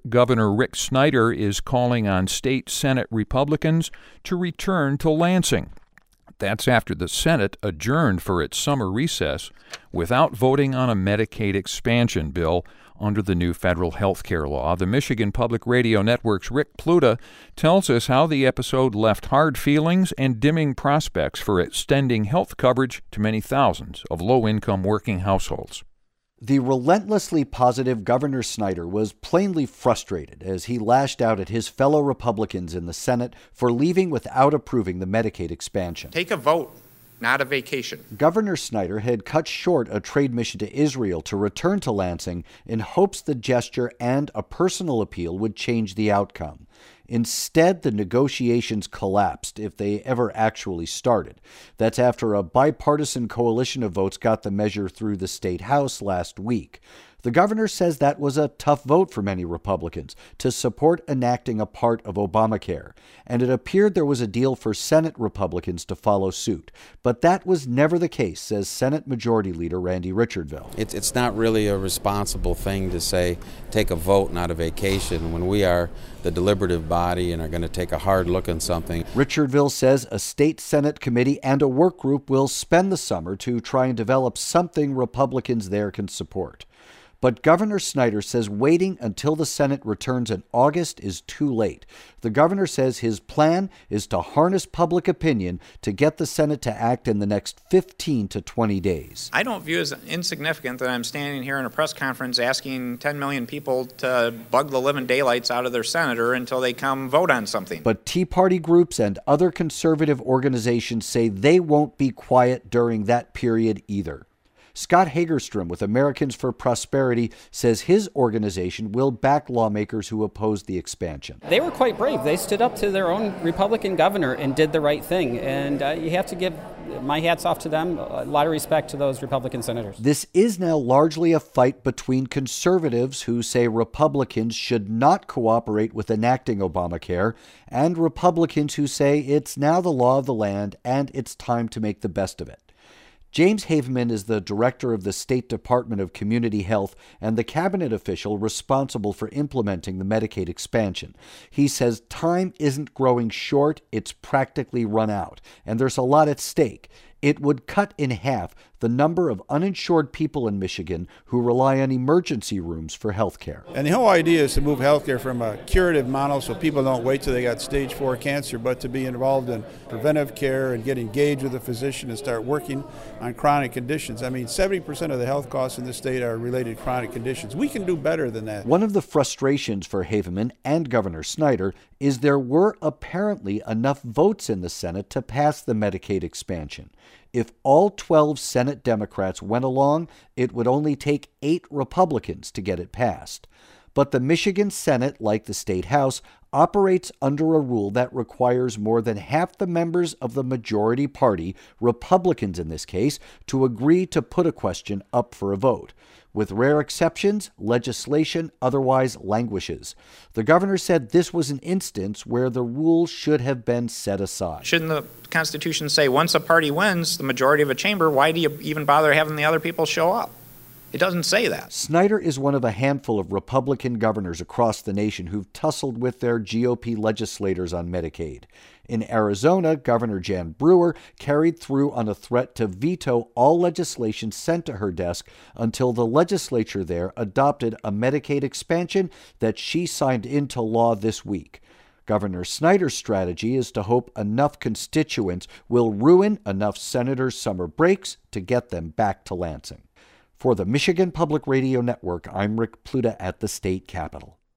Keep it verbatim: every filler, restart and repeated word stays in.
Governor Rick Snyder is calling on state Senate Republicans to return to Lansing. That's after the Senate adjourned for its summer recess without voting on a Medicaid expansion bill under the new federal health care law. The Michigan Public Radio Network's Rick Pluta tells us how the episode left hard feelings and dimming prospects for extending health coverage to many thousands of low-income working households. The relentlessly positive Governor Snyder was plainly frustrated as he lashed out at his fellow Republicans in the Senate for leaving without approving the Medicaid expansion. Take a vote, not a vacation. Governor Snyder had cut short a trade mission to Israel to return to Lansing in hopes the gesture and a personal appeal would change the outcome. Instead, the negotiations collapsed, if they ever actually started. That's after a bipartisan coalition of votes got the measure through the state House last week. The governor says that was a tough vote for many Republicans to support enacting a part of Obamacare, and it appeared there was a deal for Senate Republicans to follow suit. But that was never the case, says Senate Majority Leader Randy Richardville. It's, it's not really a responsible thing to say, take a vote, not a vacation, when we are the deliberative body and are going to take a hard look on something. Richardville says a state Senate committee and a work group will spend the summer to try and develop something Republicans there can support. But Governor Snyder says waiting until the Senate returns in August is too late. The governor says his plan is to harness public opinion to get the Senate to act in the next fifteen to twenty days. I don't view it as insignificant that I'm standing here in a press conference asking ten million people to bug the living daylights out of their senator until they come vote on something. But Tea Party groups and other conservative organizations say they won't be quiet during that period either. Scott Hagerstrom with Americans for Prosperity says his organization will back lawmakers who oppose the expansion. They were quite brave. They stood up to their own Republican governor and did the right thing. And uh, you have to give my hats off to them. A lot of respect to those Republican senators. This is now largely a fight between conservatives who say Republicans should not cooperate with enacting Obamacare and Republicans who say it's now the law of the land and it's time to make the best of it. James Haveman is the director of the State Department of Community Health and the cabinet official responsible for implementing the Medicaid expansion. He says time isn't growing short, it's practically run out, and there's a lot at stake. It would cut in half the number of uninsured people in Michigan who rely on emergency rooms for health care. And the whole idea is to move health care from a curative model so people don't wait till they got stage four cancer, but to be involved in preventive care and get engaged with a physician and start working on chronic conditions. I mean, seventy percent of the health costs in the state are related to chronic conditions. We can do better than that. One of the frustrations for Haveman and Governor Snyder is there were apparently enough votes in the Senate to pass the Medicaid expansion. If all twelve Senate Democrats went along, it would only take eight Republicans to get it passed. But the Michigan Senate, like the State House, operates under a rule that requires more than half the members of the majority party, Republicans in this case, to agree to put a question up for a vote. With rare exceptions, legislation otherwise languishes. The governor said this was an instance where the rule should have been set aside. Shouldn't the Constitution say once a party wins the majority of a chamber, why do you even bother having the other people show up? It doesn't say that. Snyder is one of a handful of Republican governors across the nation who've tussled with their G O P legislators on Medicaid. In Arizona, Governor Jan Brewer carried through on a threat to veto all legislation sent to her desk until the legislature there adopted a Medicaid expansion that she signed into law this week. Governor Snyder's strategy is to hope enough constituents will ruin enough senators' summer breaks to get them back to Lansing. For the Michigan Public Radio Network, I'm Rick Pluta at the state capitol.